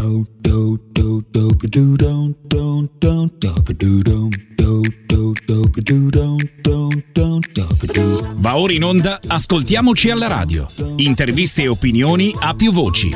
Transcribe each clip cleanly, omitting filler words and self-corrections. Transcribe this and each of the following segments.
Va ora in onda Ascoltiamoci alla radio. Interviste e opinioni a più voci.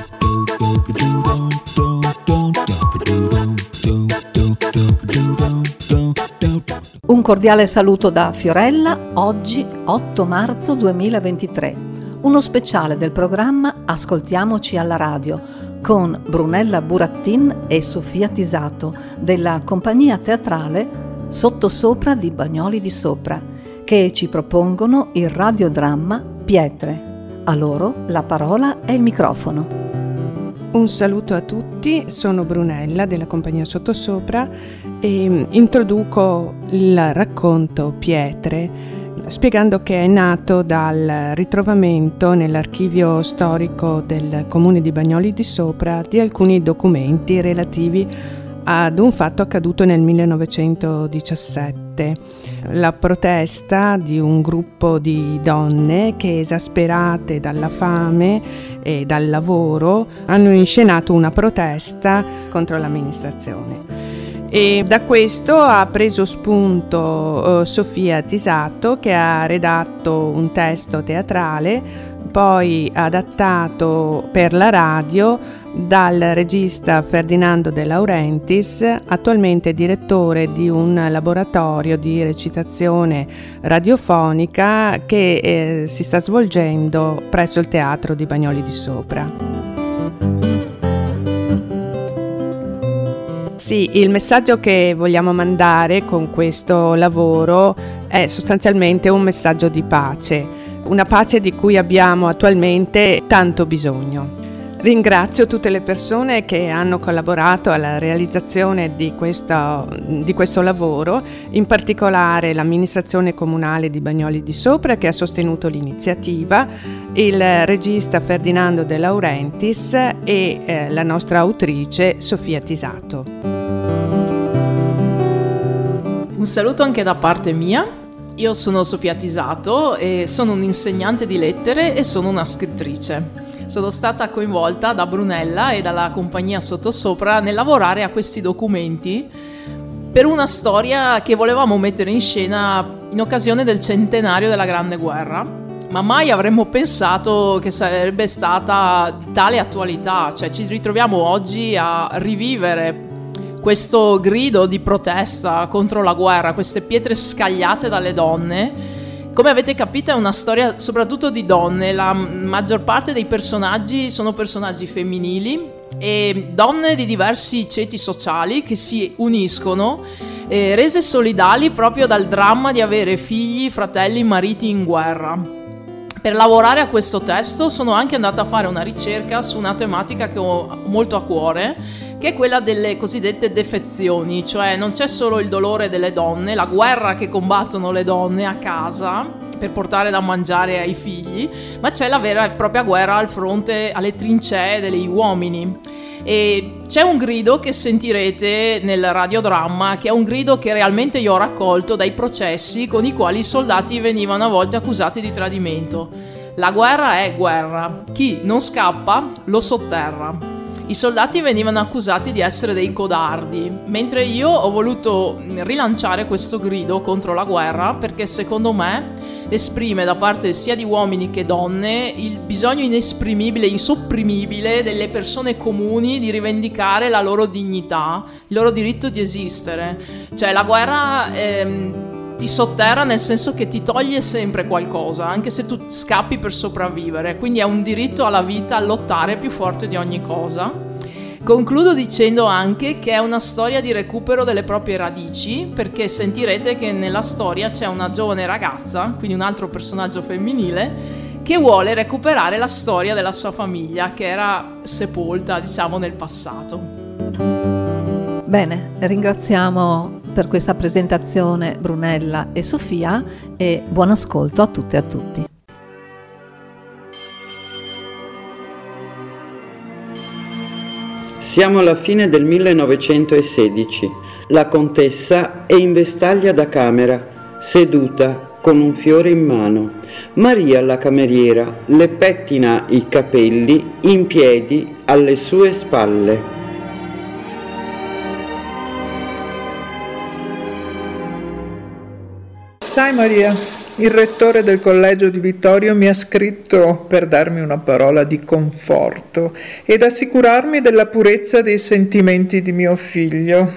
Un cordiale saluto da Fiorella, oggi 8 marzo 2023. Uno speciale del programma Ascoltiamoci alla radio con Brunella Burattin e Sofia Tisato della compagnia teatrale Sottosopra di Bagnoli di Sopra, che ci propongono il radiodramma Pietre. A loro la parola e il microfono. Un saluto a tutti, sono Brunella della compagnia Sottosopra e introduco il racconto Pietre spiegando che è nato dal ritrovamento nell'archivio storico del comune di Bagnoli di Sopra di alcuni documenti relativi ad un fatto accaduto nel 1917. La protesta di un gruppo di donne che, esasperate dalla fame e dal lavoro, hanno inscenato una protesta contro l'amministrazione. E da questo ha preso spunto Sofia Tisato, che ha redatto un testo teatrale, poi adattato per la radio dal regista Ferdinando De Laurentiis, attualmente direttore di un laboratorio di recitazione radiofonica che si sta svolgendo presso il Teatro di Bagnoli di Sopra. Sì, il messaggio che vogliamo mandare con questo lavoro è sostanzialmente un messaggio di pace, una pace di cui abbiamo attualmente tanto bisogno. Ringrazio tutte le persone che hanno collaborato alla realizzazione di questo lavoro, in particolare l'amministrazione comunale di Bagnoli di Sopra, che ha sostenuto l'iniziativa, il regista Ferdinando De Laurentiis e la nostra autrice Sofia Tisato. Un saluto anche da parte mia. Io sono Sofia Tisato e sono un'insegnante di lettere e sono una scrittrice. Sono stata coinvolta da Brunella e dalla compagnia Sottosopra nel lavorare a questi documenti per una storia che volevamo mettere in scena in occasione del centenario della Grande Guerra, ma mai avremmo pensato che sarebbe stata di tale attualità, cioè ci ritroviamo oggi a rivivere questo grido di protesta contro la guerra, queste pietre scagliate dalle donne. Come avete capito è una storia soprattutto di donne, la maggior parte dei personaggi sono personaggi femminili e donne di diversi ceti sociali che si uniscono, rese solidali proprio dal dramma di avere figli, fratelli, mariti in guerra. Per lavorare a questo testo sono anche andata a fare una ricerca su una tematica che ho molto a cuore, che è quella delle cosiddette defezioni, cioè non c'è solo il dolore delle donne, la guerra che combattono le donne a casa per portare da mangiare ai figli, ma c'è la vera e propria guerra al fronte, alle trincee degli uomini. E c'è un grido che sentirete nel radiodramma, che è un grido che realmente io ho raccolto dai processi con i quali i soldati venivano a volte accusati di tradimento. La guerra è guerra, chi non scappa lo sotterra. I soldati venivano accusati di essere dei codardi, mentre io ho voluto rilanciare questo grido contro la guerra perché secondo me esprime da parte sia di uomini che donne il bisogno inesprimibile, insopprimibile delle persone comuni di rivendicare la loro dignità, il loro diritto di esistere. Cioè la guerra ti sotterra nel senso che ti toglie sempre qualcosa, anche se tu scappi per sopravvivere, quindi è un diritto alla vita, a lottare più forte di ogni cosa. Concludo dicendo anche che è una storia di recupero delle proprie radici, perché sentirete che nella storia c'è una giovane ragazza, quindi un altro personaggio femminile, che vuole recuperare la storia della sua famiglia, che era sepolta, diciamo, nel passato. Bene, ringraziamo per questa presentazione Brunella e Sofia e buon ascolto a tutte e a tutti. Siamo alla fine del 1916. La contessa è in vestaglia da camera, seduta con un fiore in mano. Maria, la cameriera, le pettina i capelli in piedi alle sue spalle. Sai Maria, il rettore del collegio di Vittorio mi ha scritto per darmi una parola di conforto ed assicurarmi della purezza dei sentimenti di mio figlio.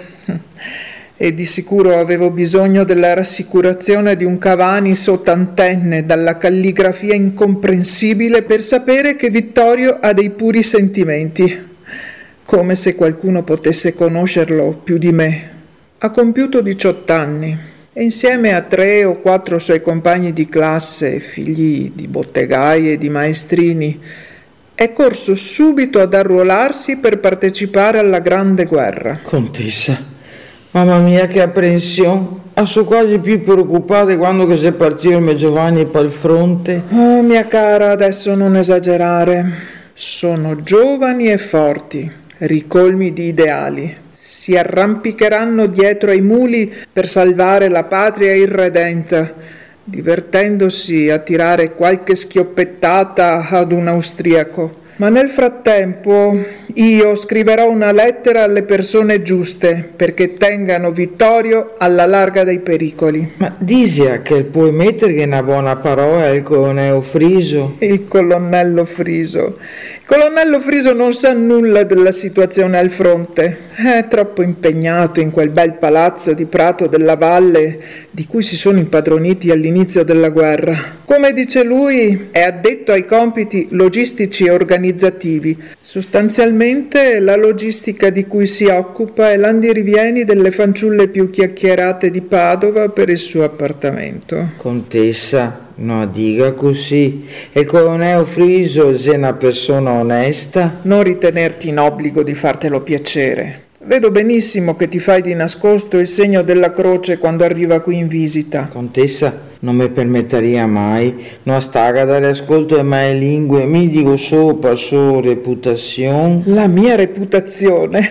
E di sicuro avevo bisogno della rassicurazione di un Cavanis ottantenne dalla calligrafia incomprensibile per sapere che Vittorio ha dei puri sentimenti, come se qualcuno potesse conoscerlo più di me. Ha compiuto 18 anni e insieme a 3 o 4 suoi compagni di classe, figli di bottegai e di maestrini, è corso subito ad arruolarsi per partecipare alla Grande Guerra. Contessa, mamma mia che apprensione, sono quasi più preoccupata quando che si è partito il mio Giovanni per il fronte. Oh, mia cara, adesso non esagerare. Sono giovani e forti, ricolmi di ideali. Si arrampicheranno dietro ai muli per salvare la patria irredenta, divertendosi a tirare qualche schioppettata ad un austriaco. Ma nel frattempo io scriverò una lettera alle persone giuste perché tengano Vittorio alla larga dai pericoli. Ma disia che puoi mettere una buona parola al colonnello Friso? Il colonnello Friso. Il colonnello Friso non sa nulla della situazione al fronte. È troppo impegnato in quel bel palazzo di Prato della Valle di cui si sono impadroniti all'inizio della guerra. Come dice lui, è addetto ai compiti logistici e organizzativi. Sostanzialmente la logistica di cui si occupa è l'andirivieni delle fanciulle più chiacchierate di Padova per il suo appartamento. Contessa, no, dica così. E il colonnello Friso è una persona onesta? Non ritenerti in obbligo di fartelo piacere. Vedo benissimo che ti fai di nascosto il segno della croce quando arriva qui in visita. Contessa, non mi permetteria mai, non stare a dare ascolto alle mie lingue, mi dico solo per sua reputazione. La mia reputazione?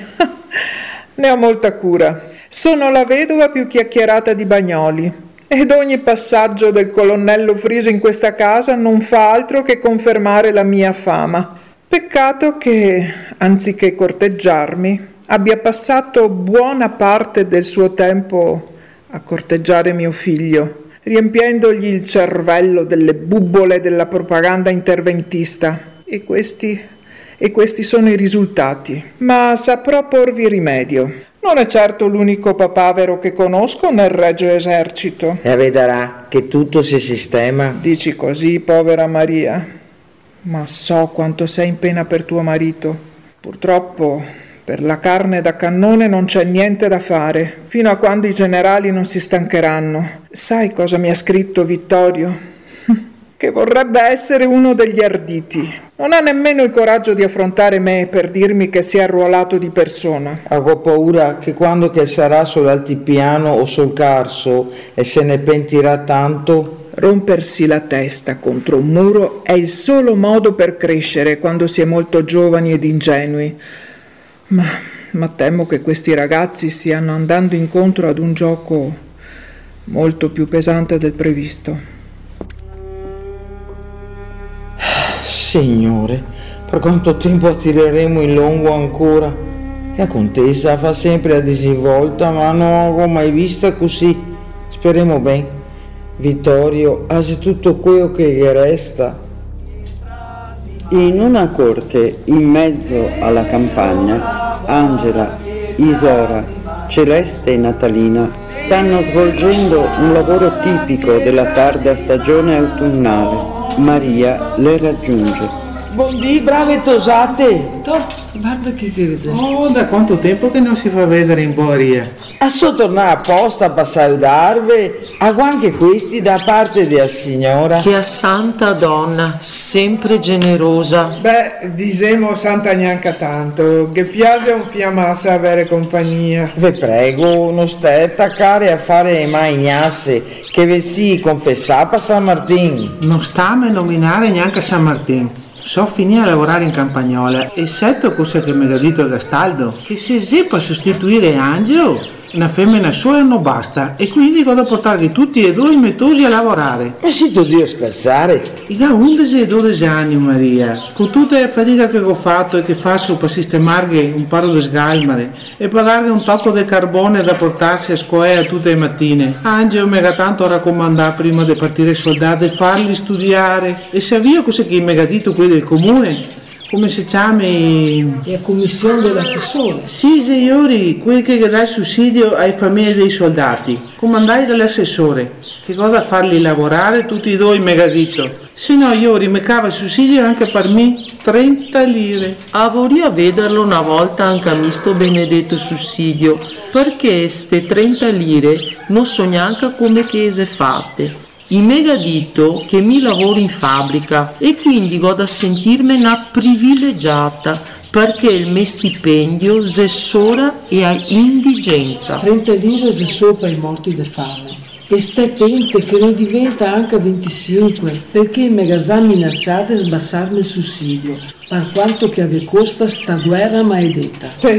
Ne ho molta cura. Sono la vedova più chiacchierata di Bagnoli. Ed ogni passaggio del colonnello Friso in questa casa non fa altro che confermare la mia fama. Peccato che, anziché corteggiarmi, abbia passato buona parte del suo tempo a corteggiare mio figlio, riempiendogli il cervello delle bubbole della propaganda interventista. E questi sono i risultati. Ma saprò porvi rimedio. Non è certo l'unico papavero che conosco nel Regio Esercito. E vedrà che tutto si sistema. Dici così, povera Maria? Ma so quanto sei in pena per tuo marito. Purtroppo, per la carne da cannone non c'è niente da fare, fino a quando i generali non si stancheranno. Sai cosa mi ha scritto Vittorio? Che vorrebbe essere uno degli arditi. Non ha nemmeno il coraggio di affrontare me per dirmi che si è arruolato di persona. Ho paura che quando che sarà sull'altipiano o sul Carso e se ne pentirà tanto. Rompersi la testa contro un muro è il solo modo per crescere quando si è molto giovani ed ingenui. Ma temo che questi ragazzi stiano andando incontro ad un gioco molto più pesante del previsto. Signore, per quanto tempo attireremo in lungo ancora? La contessa fa sempre la disinvolta, ma non l'ho mai vista così. Speriamo bene. Vittorio ha tutto quello che resta. In una corte in mezzo alla campagna, Angela, Isora, Celeste e Natalina stanno svolgendo un lavoro tipico della tarda stagione autunnale. Maria le raggiunge. Buondì, brave tosate! Guarda che cosa! Oh, da quanto tempo che non si fa vedere in Boria? So tornare apposta per salutarvi, anche questi da parte della signora. Che a santa donna, sempre generosa. Beh, diciamo santa neanche tanto, che piace un fiammasse avere compagnia. Vi prego, non stai attaccare a fare mai ignasse, che vi si confessava a San Martin. Non sta a nominare neanche San Martin. So finire a lavorare in Campagnola, eccetto cosa che mi ha detto Gastaldo, che se si può sostituire Angelo, una femmina sola non basta e quindi vado a portarli tutti e due mettosi a lavorare. Ma si tu Dio scherzare? Io ho 11 e 12 anni, Maria, con tutta la fatica che ho fatto e che faccio per sistemargli un paro di sgaimare e per dargli un tocco di carbone da portarsi a scuola tutte le mattine. Angelo mi ha tanto raccomandato prima di partire ai soldati di farli studiare e se avvio cosa che mi ha detto qui del comune. Come si chiama? La commissione dell'assessore. Sì, signori, quelli che dà il sussidio alle famiglie dei soldati, comandati dall'assessore, che cosa farli lavorare tutti e due in megadito. Se no, io rimecava il sussidio anche per me 30 lire. Vorrei vederlo una volta anche a sto benedetto sussidio, perché ste 30 lire non so neanche come che se fatte. I megadito che mi lavoro in fabbrica e quindi godo a sentirmi una privilegiata perché il mio stipendio se sola e a indigenza. 30 lire se sopra i morti di fame. E stai attente che non diventa anche 25 perché i megasani minacciate sbassarmi il sussidio per quanto che ave costa sta guerra maledetta. Stai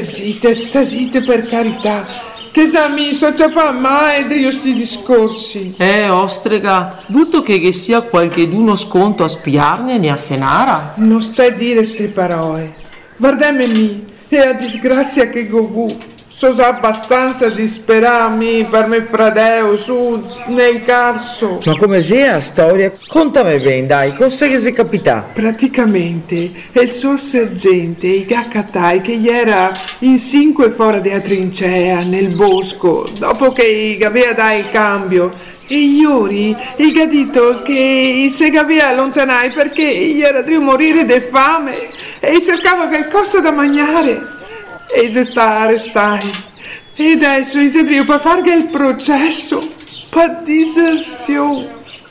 zitte per carità. Che mi sociapa mai di sti discorsi. Ostrega, butto che sia qualcheduno sconto a spiarne ne a fenara. Non stai a dire ste parole. Guardami, è la disgrazia che govu. So abbastanza disperarmi per me fradeo su nel carso. Ma come sia la storia? Contami bene, dai, cosa che si capita? Praticamente è il sorsergente, il gaccatai che era in 5 fuori della trincea nel bosco dopo che aveva dato il cambio. E ieri il gadito che si aveva allontanare perché gli era di morire di fame e cercava qualcosa da mangiare. E se sta arrestati. E adesso Isidrio per fargli il processo per diserzione.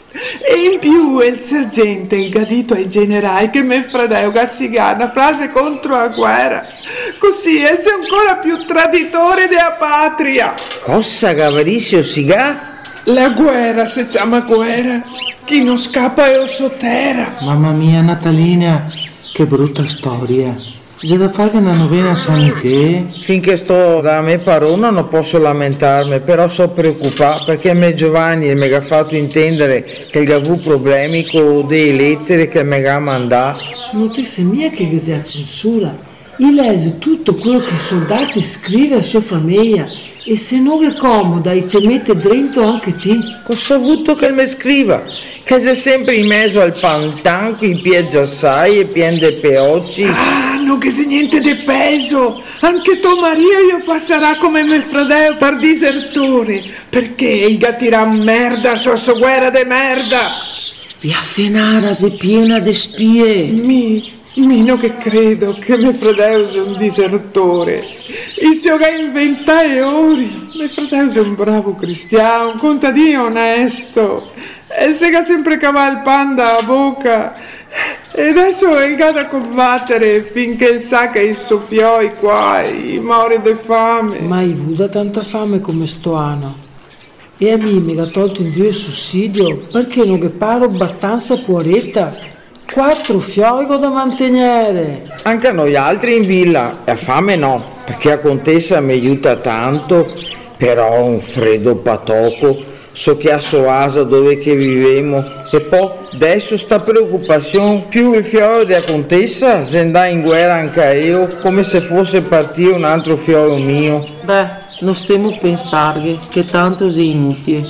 E in più il sergente, il gadito ai generali che mi fradeo gassigare una frase contro la guerra. Così è ancora più traditore della patria. Cosa cavarissimo siga? La guerra si chiama guerra. Chi non scappa è sotterra. Mamma mia, Natalina, che brutta storia. C'è da fare una novena a San Michele? Finché sto da me parona non posso lamentarmi, però so preoccupato perché me Giovanni mi ha fatto intendere che il avuto problemi con delle lettere che mi ha mandato. Notizia mia che si ha censura. Io legge tutto quello che i soldati scrive a sua famiglia e se non è comoda e te mette dentro anche te. Cosa ho avuto che mi scriva? Che sei sempre in mezzo al pantanco, in piedi assai e pieni di peocci. Non che se niente di peso, anche tua Maria io passerà come mio fratello per disertore, perché il gattirà merda su sua guerra de merda. Via Fenara sei piena di spie. Mino che credo che mio fratello sia un disertore, il suo che inventare ori. Mio fratello è un bravo cristiano, un contadino onesto, e se che sempre cava il pan dalla bocca. E adesso è andato a combattere finché sa che il suo fioi qua muore di fame. Mai avuto tanta fame come sto anno. E a me mi ha tolto in giù il sussidio perché non che paro abbastanza puoretta. 4 fioi da mantenere. Anche a noi altri in villa, a fame no, perché la contessa mi aiuta tanto, però un freddo patoco. So che a Soasa dove che vivemo e poi adesso sta preoccupazione più il fiore della contessa se andà in guerra anche io come se fosse partire un altro fiore mio. Beh, non stiamo a pensare che tanto sei inutile.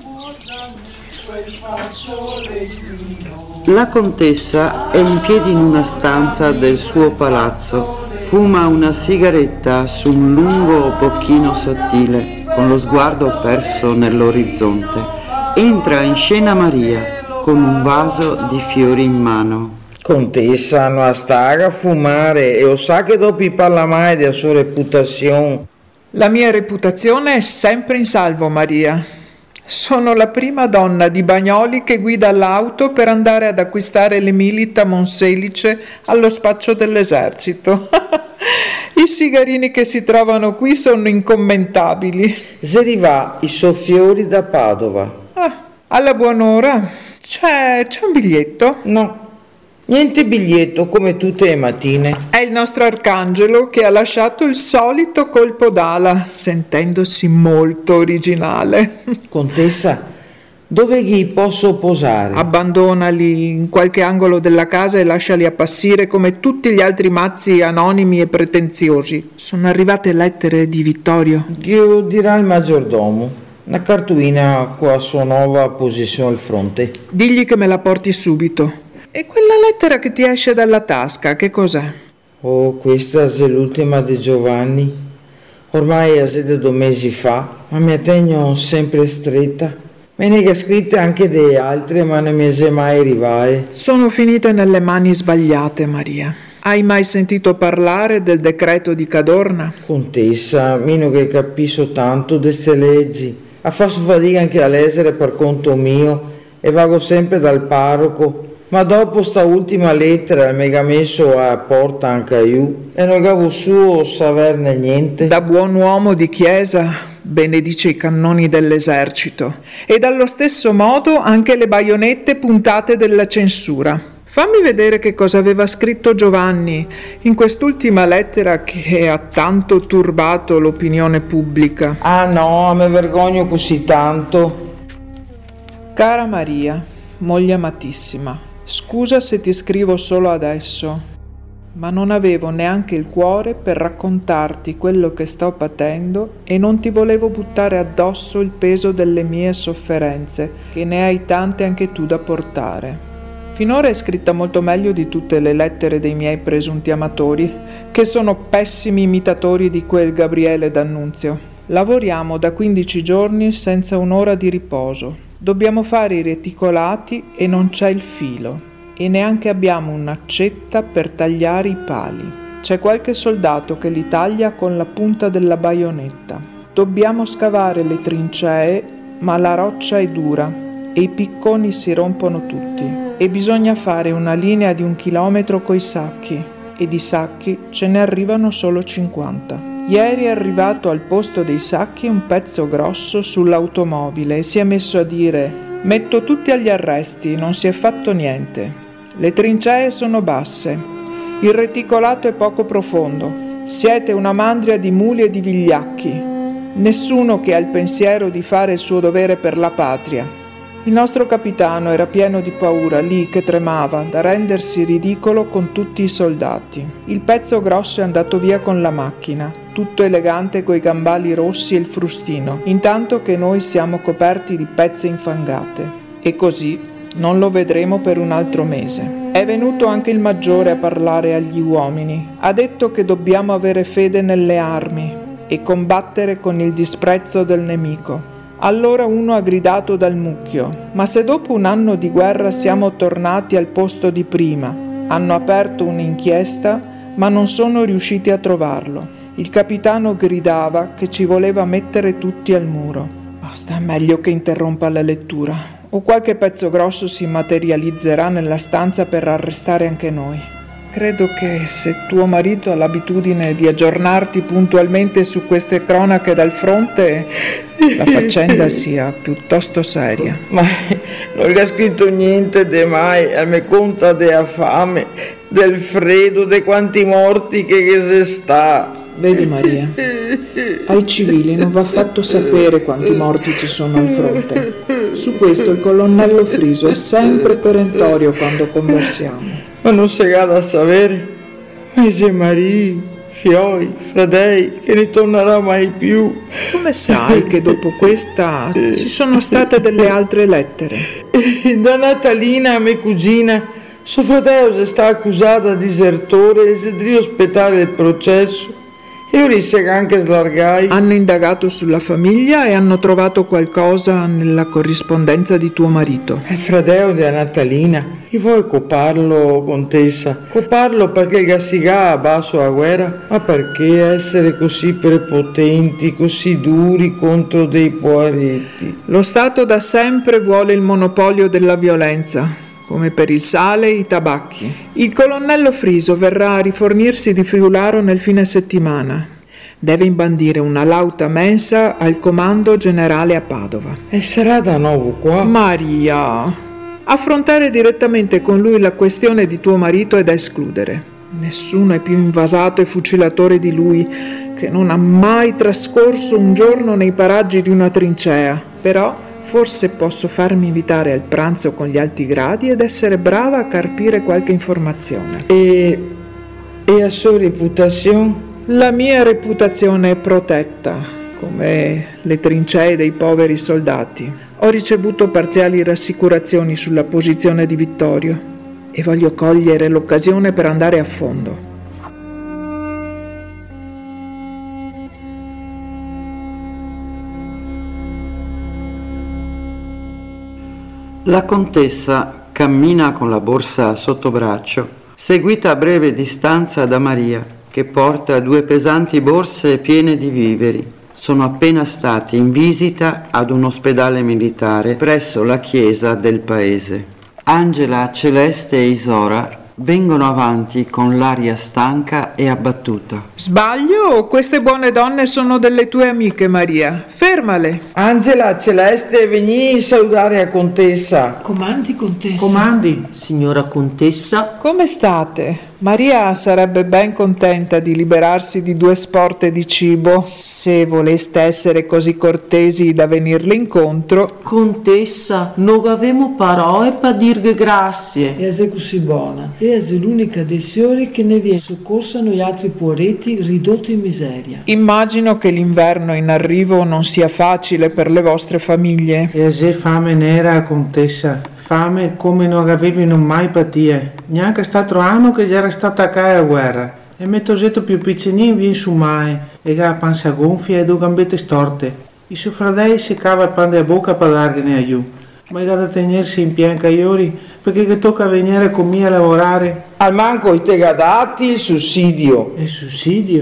La contessa è in piedi in una stanza del suo palazzo, fuma una sigaretta su un lungo bocchino sottile con lo sguardo perso nell'orizzonte. Entra in scena Maria con un vaso di fiori in mano. Contessa, non stare a fumare e lo sa che dopo parla mai della sua reputazione. La mia reputazione è sempre in salvo, Maria. Sono la prima donna di Bagnoli che guida l'auto per andare ad acquistare le milita Monselice allo spaccio dell'esercito. I sigarini che si trovano qui sono incommentabili. Se arriva i soffiori da Padova. Alla buon'ora. C'è un biglietto? No, Niente biglietto come tutte le mattine. È il nostro arcangelo che ha lasciato il solito colpo d'ala, sentendosi molto originale. Contessa, dove gli posso posare? Abbandonali in qualche angolo della casa e lasciali appassire come tutti gli altri mazzi anonimi e pretenziosi. Sono arrivate lettere di Vittorio. Glielo dirà il maggiordomo. Una cartolina con la sua nuova posizione al fronte. Digli che me la porti subito. E quella lettera che ti esce dalla tasca, che cos'è? Oh, questa è l'ultima di Giovanni. Ormai è da 2 mesi fa, ma mi tengo sempre stretta. Me ne ha scritte anche delle altre, ma non mi è mai arrivate. Sono finite nelle mani sbagliate, Maria. Hai mai sentito parlare del decreto di Cadorna? Contessa, meno che capisco tanto di queste leggi. A faccio fatica anche a leggere per conto mio e vago sempre dal parroco. Ma dopo sta ultima lettera mi ha messo a porta anche io e non avevo suo saperne niente. Da buon uomo di chiesa benedice i cannoni dell'esercito e dallo stesso modo anche le baionette puntate della censura. Fammi vedere che cosa aveva scritto Giovanni in quest'ultima lettera che ha tanto turbato l'opinione pubblica. Ah no, mi vergogno così tanto. Cara Maria, moglie amatissima, scusa se ti scrivo solo adesso, ma non avevo neanche il cuore per raccontarti quello che sto patendo e non ti volevo buttare addosso il peso delle mie sofferenze, che ne hai tante anche tu da portare. Finora è scritta molto meglio di tutte le lettere dei miei presunti amatori, che sono pessimi imitatori di quel Gabriele D'Annunzio. Lavoriamo da 15 giorni senza un'ora di riposo. Dobbiamo fare i reticolati e non c'è il filo e neanche abbiamo un'accetta per tagliare i pali. C'è qualche soldato che li taglia con la punta della baionetta. Dobbiamo scavare le trincee, ma la roccia è dura e i picconi si rompono tutti e bisogna fare una linea di 1 chilometro coi sacchi e di sacchi ce ne arrivano solo 50. Ieri è arrivato al posto dei sacchi un pezzo grosso sull'automobile e si è messo a dire: metto tutti agli arresti, non si è fatto niente. Le trincee sono basse, il reticolato è poco profondo, siete una mandria di muli e di vigliacchi, nessuno che ha il pensiero di fare il suo dovere per la patria. Il nostro capitano era pieno di paura, lì che tremava, da rendersi ridicolo con tutti i soldati. Il pezzo grosso è andato via con la macchina, tutto elegante coi gambali rossi e il frustino, intanto che noi siamo coperti di pezze infangate. E così non lo vedremo per un altro mese. È venuto anche il maggiore a parlare agli uomini. Ha detto che dobbiamo avere fede nelle armi e combattere con il disprezzo del nemico. Allora uno ha gridato dal mucchio: ma se dopo 1 anno di guerra siamo tornati al posto di prima? Hanno aperto un'inchiesta, ma non sono riusciti a trovarlo. Il capitano gridava che ci voleva mettere tutti al muro. Basta, è meglio che interrompa la lettura, o qualche pezzo grosso si materializzerà nella stanza per arrestare anche noi. Credo che se tuo marito ha l'abitudine di aggiornarti puntualmente su queste cronache dal fronte, la faccenda sia piuttosto seria. Ma non gli ha scritto niente de mai, mi conta della fame, del freddo, de quanti morti che se sta. Vedi Maria, ai civili non va fatto sapere quanti morti ci sono al fronte. Su questo il colonnello Friso è sempre perentorio quando conversiamo. Ma non si ha da sapere, Mese Maria, fioi, fradei, che ne tornerà mai più. Come sai che dopo questa ci sono state delle altre lettere? Da Natalina, mia cugina, suo fratello sta accusato di disertore e si deve aspettare il processo. E ora si anche slargai. Hanno indagato sulla famiglia e hanno trovato qualcosa nella corrispondenza di tuo marito. È fratello della Natalina. E vuoi coparlo, contessa? Coparlo perché Gassigà ha basso la guerra? Ma perché essere così prepotenti, così duri contro dei poveretti? Lo Stato da sempre vuole il monopolio della violenza, come per il sale e i tabacchi. Il colonnello Friso verrà a rifornirsi di Friularo nel fine settimana. Deve imbandire una lauta mensa al comando generale a Padova. E sarà da nuovo qua? Maria, Affrontare direttamente con lui la questione di tuo marito è da escludere. Nessuno è più invasato e fucilatore di lui, che non ha mai trascorso un giorno nei paraggi di una trincea. Però forse posso farmi invitare al pranzo con gli alti gradi ed essere brava a carpire qualche informazione. E a sua reputazione? La mia reputazione è protetta, come le trincee dei poveri soldati. Ho ricevuto parziali rassicurazioni sulla posizione di Vittorio e voglio cogliere l'occasione per andare a fondo. La contessa cammina con la borsa sotto braccio, seguita a breve distanza da Maria, che porta 2 pesanti borse piene di viveri. Sono appena stati in visita ad un ospedale militare presso la chiesa del paese. Angela, Celeste e Isora vengono avanti con l'aria stanca e abbattuta. Sbaglio? Queste buone donne sono delle tue amiche, Maria. Fermale. Angela, Celeste, venì a salutare la contessa. Comandi, contessa. Comandi. Signora contessa, Come state? Maria sarebbe ben contenta di liberarsi di 2 sporte di cibo. Se voleste essere così cortesi da venirle incontro. contessa, non avemo parole per dirle grazie. E sei così buona. E sei l'unica dei signori che ne viene soccorsa noi altri poveretti ridotti in miseria. Immagino che l'inverno in arrivo non sia facile per le vostre famiglie. E se fame nera, contessa. Fame come non avevano mai patire. Neanche stato anno che già era stata a casa la guerra. E mettosetto più piccinino viene su mai. E la pancia gonfia e 2 gambette storte. I suoi fratelli si cava il pane a bocca per dargliene aiuto. Ma è da tenersi in pianca iori perché che tocca venire con me a lavorare. Al manco i te dati il sussidio. E sussidio?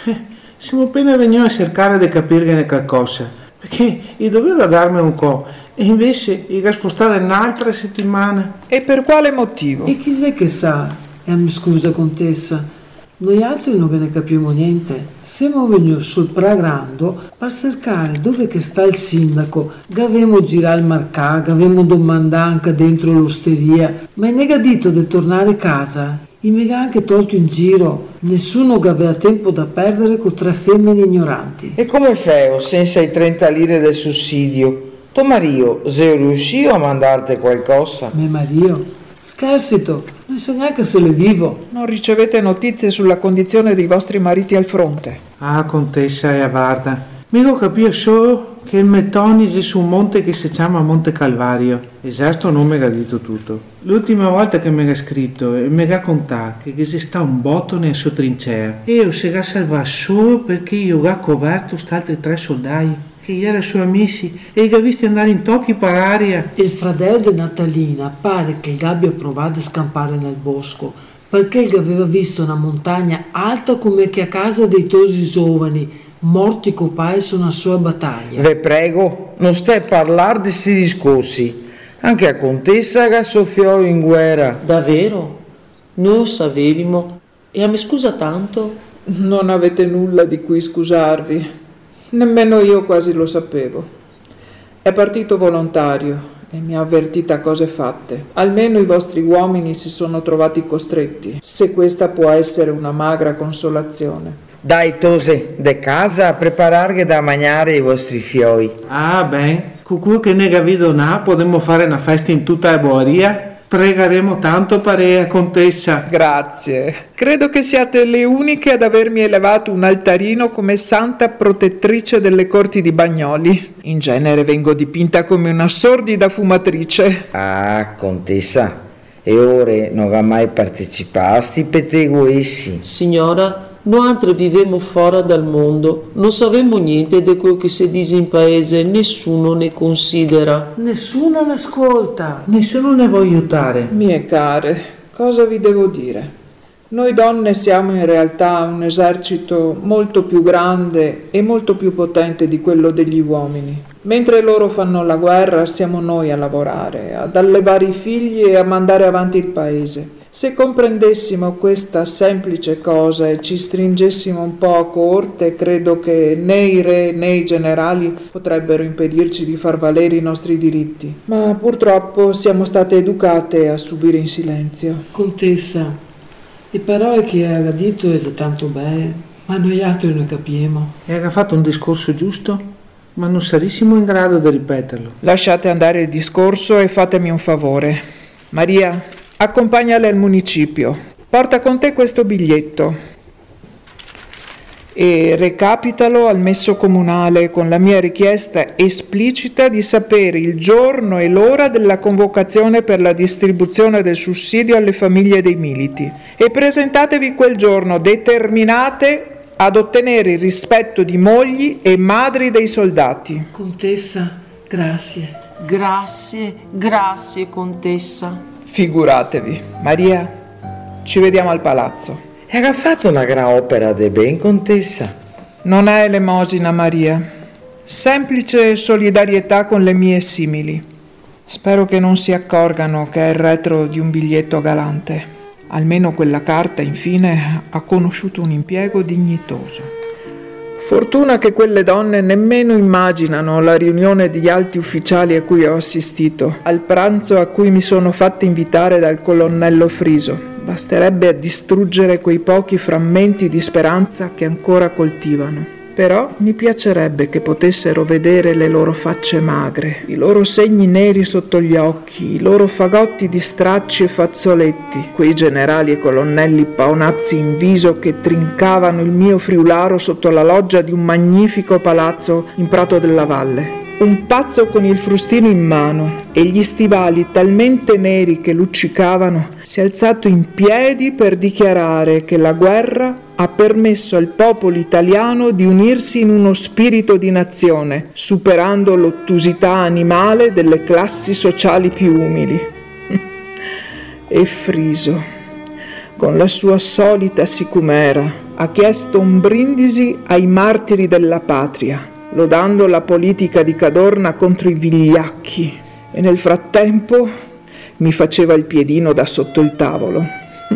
Siamo appena venuti a cercare di capirne qualcosa. Perché io doveva darmi un co'. E invece gli ha spostato un'altra settimana. E per quale motivo? E chi sei che sa? E mi scusa, contessa, noi altri non ne capiamo niente. Siamo venuti sul Pragrando per cercare dove che sta il sindaco. Avevamo girato il marcato, avevamo domandato anche dentro l'osteria, ma è negadito di tornare a casa. E mi ha anche tolto in giro. Nessuno aveva tempo da perdere con 3 femmine ignoranti. E come fai senza i 30 lire del sussidio? Tuo Mario, sei riuscito a mandarti qualcosa? Mio Mario, scarsito, non so neanche se le vivo. Non ricevete notizie sulla condizione dei vostri mariti al fronte? Ah, contessa e avarda. Mica capisco solo che il Mettonisi è su un monte che si chiama Monte Calvario. Esatto, non mi ha detto tutto. L'ultima volta che mi ha scritto e mi ha contato che si sta un botto nella sua trincea. E io si è salvato solo perché io ho coperto questi altri 3 soldati che erano suoi amici e li ha visti andare in tocchi per aria. Il fratello di Natalina pare che abbia provato a scampare nel bosco perché aveva visto una montagna alta come che a casa dei tosi giovani morti copai su una sua battaglia. Ve prego, non stai a parlare di questi discorsi. Anche la contessa che soffiò in guerra. Davvero? Noi lo sapevamo. E mi scusa tanto? Non avete nulla di cui scusarvi. Nemmeno io quasi lo sapevo. È partito volontario e mi ha avvertita cose fatte. Almeno i vostri uomini si sono trovati costretti, se questa può essere una magra consolazione. Dai tose de casa a preparare da mangiare i vostri fioi. Ah, ben, con quello che ne gavido na, potremmo fare una festa in tutta la Boaria. Pregheremo tanto parea, contessa. Grazie. Credo che siate le uniche ad avermi elevato un altarino come santa protettrice delle corti di Bagnoli. In genere vengo dipinta come una sordida fumatrice. Ah, contessa, e ora non ha mai partecipato a sti pettegolessi. Signora, noi altri vivemo fuori dal mondo, non sappiamo niente di quello che si dice in paese, nessuno ne considera. Nessuno ne ascolta. Nessuno ne vuole aiutare. Mie care, cosa vi devo dire? Noi donne siamo in realtà un esercito molto più grande e molto più potente di quello degli uomini. Mentre loro fanno la guerra, siamo noi a lavorare, ad allevare i figli e a mandare avanti il paese. Se comprendessimo questa semplice cosa e ci stringessimo un po' a corte, credo che né i re né i generali potrebbero impedirci di far valere i nostri diritti. Ma purtroppo siamo state educate a subire in silenzio. Contessa, le parole che ha detto è tanto belle, ma noi altri non capiamo. E ha fatto un discorso giusto, ma non sarissimo in grado di ripeterlo. Lasciate andare il discorso e fatemi un favore. Maria, accompagnale al municipio. Porta con te questo biglietto e recapitalo al messo comunale con la mia richiesta esplicita di sapere il giorno e l'ora della convocazione per la distribuzione del sussidio alle famiglie dei militi e presentatevi quel giorno determinate ad ottenere il rispetto di mogli e madri dei soldati. Contessa, grazie. Grazie, contessa. Figuratevi. Maria, ci vediamo al palazzo. E ha fatto una gran opera de ben, contessa. Non è elemosina, Maria. Semplice solidarietà con le mie simili. Spero che non si accorgano che è il retro di un biglietto galante. Almeno quella carta, infine, ha conosciuto un impiego dignitoso. Fortuna che quelle donne nemmeno immaginano la riunione di alti ufficiali a cui ho assistito, al pranzo a cui mi sono fatta invitare dal colonnello Friso. Basterebbe a distruggere quei pochi frammenti di speranza che ancora coltivano. Però mi piacerebbe che potessero vedere le loro facce magre, i loro segni neri sotto gli occhi, i loro fagotti di stracci e fazzoletti, quei generali e colonnelli paonazzi in viso che trincavano il mio friularo sotto la loggia di un magnifico palazzo in Prato della Valle. Un pazzo con il frustino in mano e gli stivali talmente neri che luccicavano si è alzato in piedi per dichiarare che la guerra ha permesso al popolo italiano di unirsi in uno spirito di nazione, superando l'ottusità animale delle classi sociali più umili. E Friso, con la sua solita sicumera, ha chiesto un brindisi ai martiri della patria, lodando la politica di Cadorna contro i vigliacchi, e nel frattempo mi faceva il piedino da sotto il tavolo.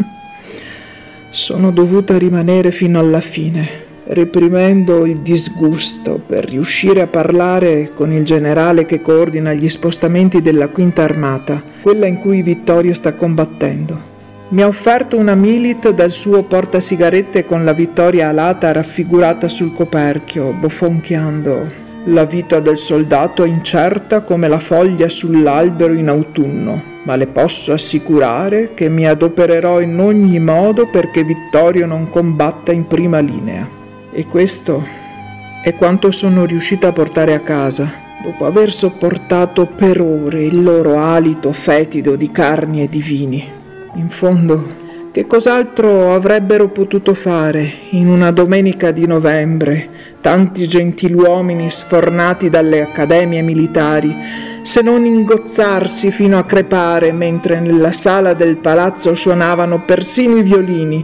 Sono dovuta rimanere fino alla fine, reprimendo il disgusto per riuscire a parlare con il generale che coordina gli spostamenti della Quinta Armata, quella in cui Vittorio sta combattendo. Mi ha offerto una milit dal suo portasigarette con la vittoria alata raffigurata sul coperchio, bofonchiando: la vita del soldato è incerta come la foglia sull'albero in autunno, ma le posso assicurare che mi adopererò in ogni modo perché Vittorio non combatta in prima linea. E questo è quanto sono riuscita a portare a casa, dopo aver sopportato per ore il loro alito fetido di carni e di vini. In fondo, che cos'altro avrebbero potuto fare in una domenica di novembre tanti gentiluomini sfornati dalle accademie militari, se non ingozzarsi fino a crepare mentre nella sala del palazzo suonavano persino i violini,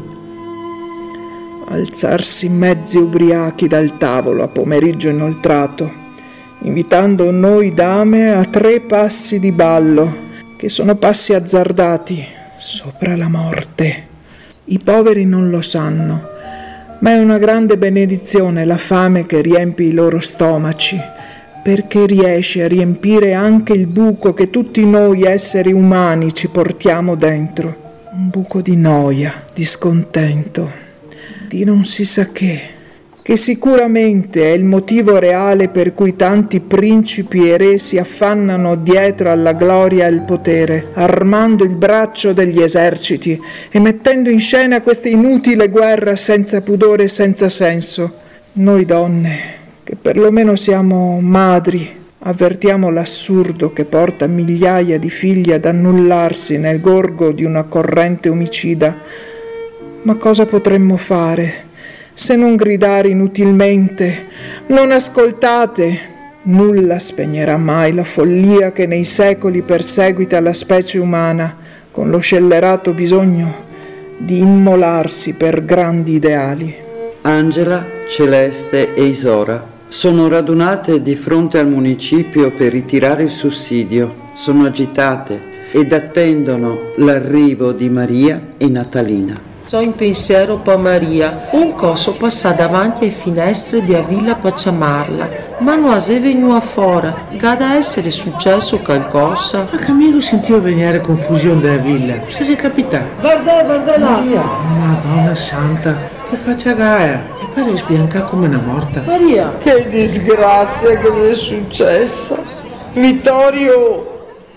alzarsi mezzi ubriachi dal tavolo a pomeriggio inoltrato, invitando noi dame a 3 passi di ballo, che sono passi azzardati sopra la morte. I poveri non lo sanno, ma è una grande benedizione la fame che riempie i loro stomaci, perché riesce a riempire anche il buco che tutti noi esseri umani ci portiamo dentro, un buco di noia, di scontento, di non si sa che sicuramente è il motivo reale per cui tanti principi e re si affannano dietro alla gloria e al potere, armando il braccio degli eserciti e mettendo in scena questa inutile guerra senza pudore e senza senso. Noi donne, che perlomeno siamo madri, avvertiamo l'assurdo che porta migliaia di figli ad annullarsi nel gorgo di una corrente omicida. Ma cosa potremmo fare se non gridare inutilmente: non ascoltate! Nulla spegnerà mai la follia che nei secoli perseguita la specie umana con lo scellerato bisogno di immolarsi per grandi ideali. Angela, Celeste e Isora sono radunate di fronte al municipio per ritirare il sussidio. Sono agitate ed attendono l'arrivo di Maria e Natalina. So in pensiero per Maria, un coso passa davanti alle finestre di a Villa per chiamarla, ma non è venuta fuori, gada essere successo qualcosa. Ma Camillo sentivo venire confusione della villa, cosa è capitato? Guarda là! Maria, Madonna Santa, che faccia gaia, e pare sbianca come una morta. Maria! Che disgrazia che è successa! Vittorio,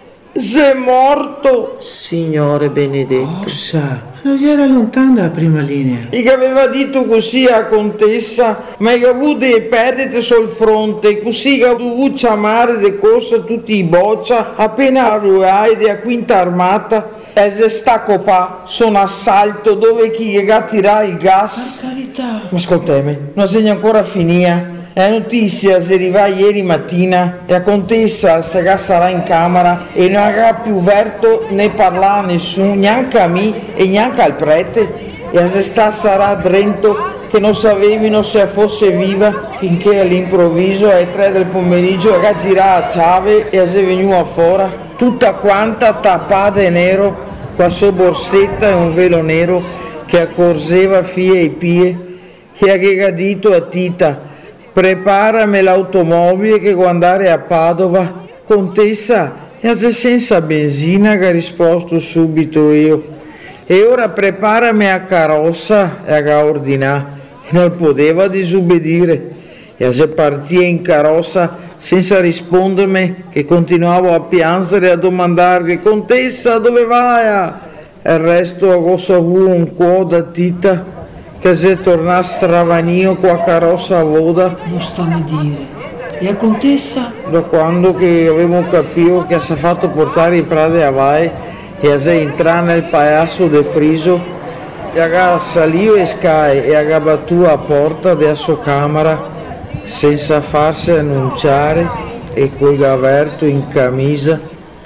sei morto! Signore benedetto. Ossa, non era lontano dalla prima linea. E che aveva detto così a contessa, ma che ha avuto delle perdite sul fronte, così che ha dovuto chiamare di corsa tutti i boccia, appena arrivai della quinta armata, e se sta copà, sono assalto dove chi che tirà il gas. Per carità! Ma ascoltami, non segna ancora finita. La notizia si arriva ieri mattina e la contessa sarà in camera e non avrà più verto né parlare a nessuno, neanche a me e neanche al prete. E a se sta sarà dentro che non sapevano se fosse viva finché all'improvviso alle 3 del pomeriggio era girata a chiave e si è venuta fuori tutta quanta tappata in nero con la sua borsetta e un velo nero che accorseva fie e pie e aveva detto a Tita: preparami l'automobile che devo andare a Padova. Contessa, e senza benzina, che ha risposto subito io. E ora preparami a carrozza, e ha ordinato. Non poteva disobbedire. E se partia in carrozza senza rispondermi, che continuavo a piangere e a domandargli: contessa, dove vai? E il resto avevo saputo un po' da Tita che se torna stravanio con la carrozza a voda. Non sta a dire. E a contessa? Da quando che avevo capito che si è fatto portare i prati a vai e se entrare nel palazzo del Friso e ha salito e scai e ha battuto a porta della sua camera senza farsi annunciare e col gaverto in camicia,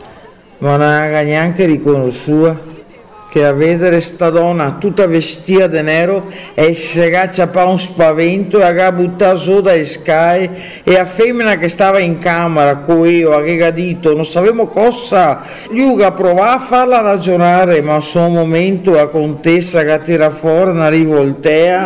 ma non ha neanche riconosciuta che a vedere sta donna tutta vestita di nero e si agaccia un spavento e ha buttato su dai scai e a femmina che stava in camera con io aveva detto non sapevamo cosa. Luca provava a farla ragionare, ma a suo momento la contessa che tira fuori una rivoltea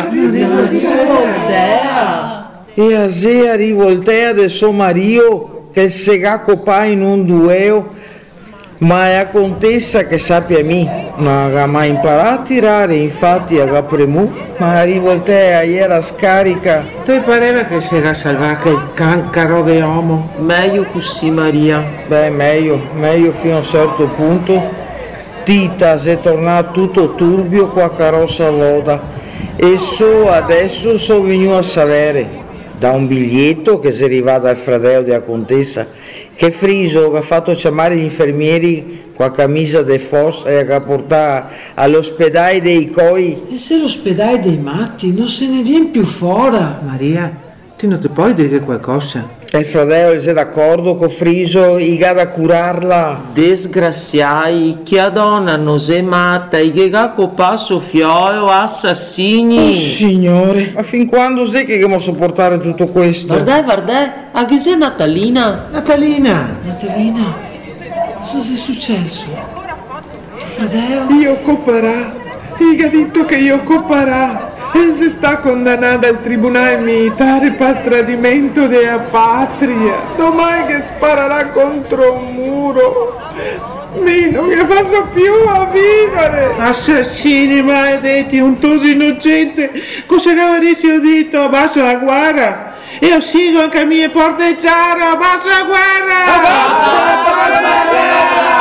e a se a rivoltea del suo marito che si copà in un dueo. Ma è la contessa che sappia me, non ha mai imparato a tirare, infatti aveva premuto, ma la rivoltea era scarica. Ti pareva che si era salvato il cancro di uomo? Meglio così, Maria. Beh, meglio fino a un certo punto. Tita si è tornato tutto turbio con la carrozza a voda e adesso sono venuto a sapere da un biglietto che si è arrivato dal fratello della contessa che Friso che ha fatto chiamare gli infermieri con la camicia del Foss e ha portato all'ospedale dei Coi. E se l'ospedale dei matti non se ne viene più fuori? Maria, tu non ti puoi dire qualcosa? E il fratello si è d'accordo con Friso e ha da curarla. Disgraziai, che a donna non si matta e che ha copasso fiolo assassini. Oh signore, ma fin quando sei che devo sopportare tutto questo? Guardai, a che sei Natalina? Natalina, cosa è successo? Tuo fratello? Io copparà, ha detto che io copparà. E si sta condannata al tribunale militare per tradimento della patria. Domani che sparerà contro un muro. Meno che faccio più a vivere. Assassini maledetti, un toso innocente. Cosa che avessi detto? Abbassa la guerra. Io sigo anche a mie forte ciaro. Abbassa la guerra. Abbassa la guerra.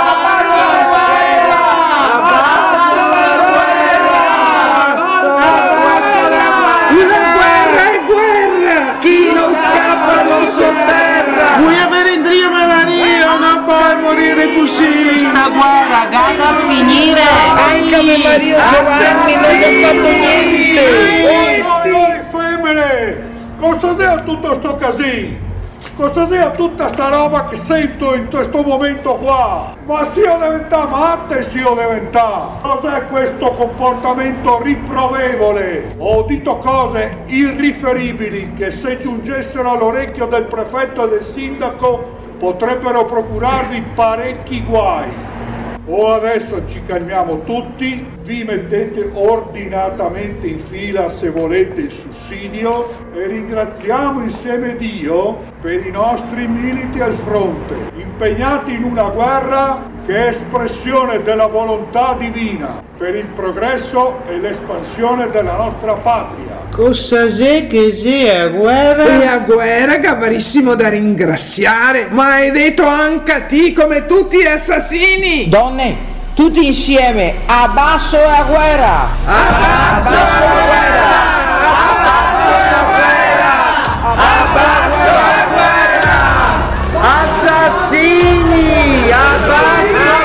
Vuoi avere in Dio Maria, non puoi morire così. Sta guerra, gada a finire. Anche a me Mario Giovanni non gli ha fatto niente. Femmine, cosa è tutto sto casino? Cosa è tutta sta roba che sento in questo momento qua? Ma se io diventa matta e se io diventa? Cos'è questo comportamento riprovevole? Ho udito cose irriferibili che se giungessero all'orecchio del prefetto e del sindaco potrebbero procurarvi parecchi guai. O adesso ci calmiamo tutti, vi mettete ordinatamente in fila se volete il sussidio e ringraziamo insieme Dio per i nostri militi al fronte, impegnati in una guerra che è espressione della volontà divina per il progresso e l'espansione della nostra patria. Cosa c'è che c'è a guerra? E a guerra cavarissimo da ringraziare, ma hai detto anche a te come tutti gli assassini. Donne, tutti insieme, abbasso la guerra! Abbasso la guerra! Abbasso la guerra! Abbasso la guerra! Assassini! Abbasso la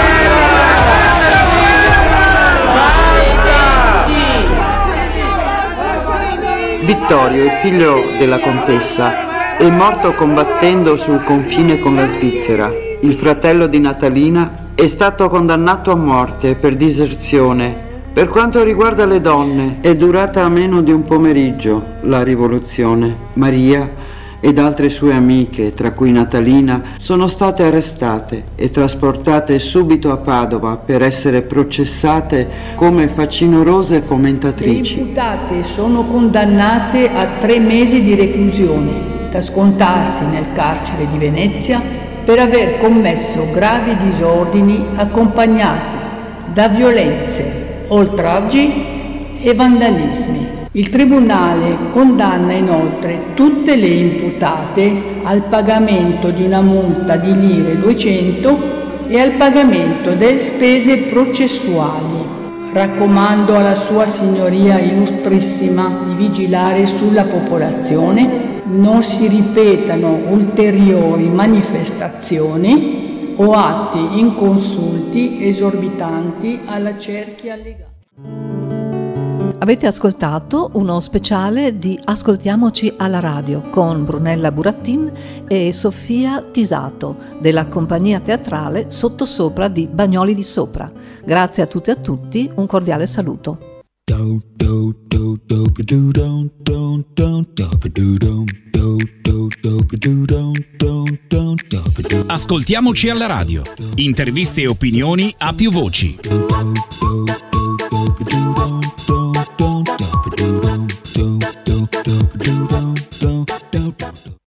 Vittorio, il figlio della contessa, è morto combattendo sul confine con la Svizzera. Il fratello di Natalina è stato condannato a morte per diserzione. Per quanto riguarda le donne, è durata meno di un pomeriggio la rivoluzione. Maria ed altre sue amiche, tra cui Natalina, sono state arrestate e trasportate subito a Padova per essere processate come facinorose fomentatrici. Le imputate sono condannate a 3 mesi di reclusione, da scontarsi nel carcere di Venezia per aver commesso gravi disordini accompagnati da violenze, oltraggi e vandalismi. Il Tribunale condanna inoltre tutte le imputate al pagamento di una multa di lire 200 e al pagamento delle spese processuali. Raccomando alla Sua Signoria Illustrissima di vigilare sulla popolazione, non si ripetano ulteriori manifestazioni o atti inconsulti esorbitanti alla cerchia legale. Avete ascoltato uno speciale di Ascoltiamoci alla radio con Brunella Burattin e Sofia Tisato della compagnia teatrale Sottosopra di Bagnoli di Sopra. Grazie a tutte e a tutti, un cordiale saluto. Ascoltiamoci alla radio. Interviste e opinioni a più voci. Don't